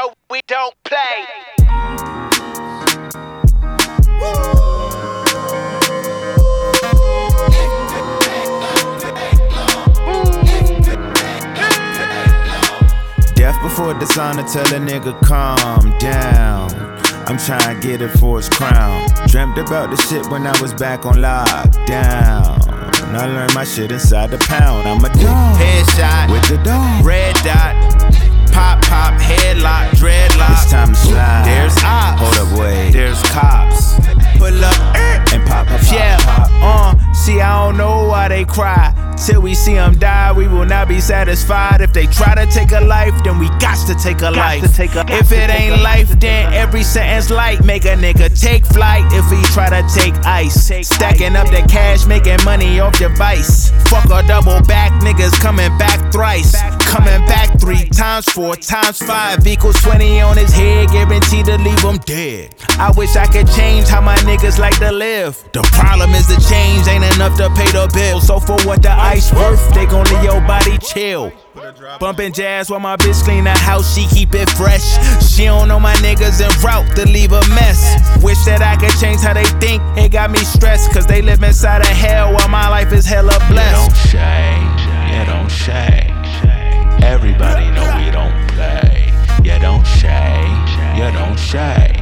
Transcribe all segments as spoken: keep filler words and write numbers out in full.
no, we don't play. Death before dishonor, tell a nigga calm down. I'm trying to get it for his crown. Dreamt about the shit when I was back on lockdown. I learned my shit inside the pound. I'm a dog. Headshot with the dog. Red dot. Pop, pop, headlock, dreadlock. It's time to slide. There's ops. Hold up, wait. There's cops. Pull up and pop, pop, pop, yeah. Pop. Uh, see, I don't know why they cry. Till we see them die, we will not be satisfied. If they try to take a life, then we got to take a life. Take a, if it ain't life, then every sentence light. Make a nigga take flight if he try to take ice. Stacking up the cash, making money off your vice. Fuck a double back, niggas coming back thrice. Coming back three times, four times five equals twenty on his head, guaranteed to leave him dead. I wish I could change how my niggas like to live. The problem is the change ain't enough to pay the bill. So for what the ice worth, they gon' leave your body chill. Bumpin' jazz while my bitch clean the house, she keep it fresh. She don't know my niggas en route to leave a mess. Wish that I could change how they think, it got me stressed. Cause they live inside of hell while my life is hella blessed. You don't shame, you don't shame. Everybody know we don't play. You don't shame, you don't shame.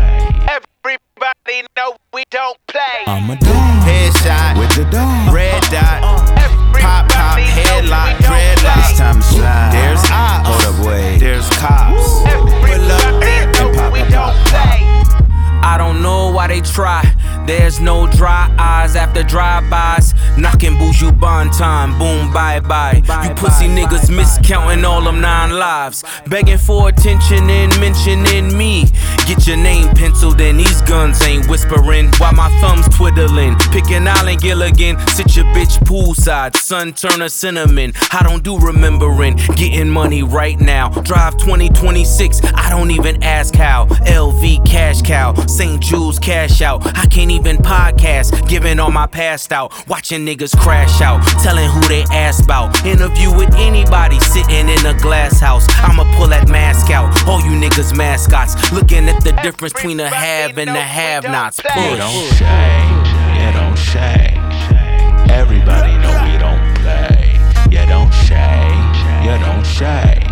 Everybody know we don't play. I'm a dog. Headshot with the dog. Red dot. Pop, pop, headlock, dreadlock. It's time to slide. There's ops. Hold up, wait. There's cops. Pull up and pop, we pop, don't pop, play. I don't know why they try. There's no dry eyes after drive-bys. Knocking Buju Banton, boom, bye-bye. You pussy niggas miscounting all them nine lives. Begging for attention and mentioning me. Get your name penciled in, these guns ain't whispering. While my thumbs twiddling. Picking Island Gilligan, sit your bitch poolside. Sun Turner Cinnamon, I don't do remembering. Getting money right now. Drive twenty twenty-six, I don't even ask how. L V cash cow, Saint Jules cash out. I can't even podcast, giving all my passed out. Watching niggas crash out, telling who they ass bout. Interview with anybody sitting in a glass house. I'ma pull that mask out, all you niggas mascots. Looking at the difference between the have and the have-nots. Push. You don't shame, you don't shame. Everybody know we don't play. You don't shame, you don't shame.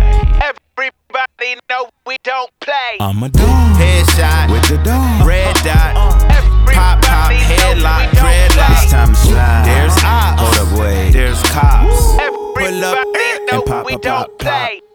Everybody know we don't play. I'm a dog. Headshot with the dog. Red dot. Pop, pop, headlock, dreadlock. It's time to slide. There's ops. Hold up, wait. There's cops. Pull up and pop, we pop, don't pop, play. pop.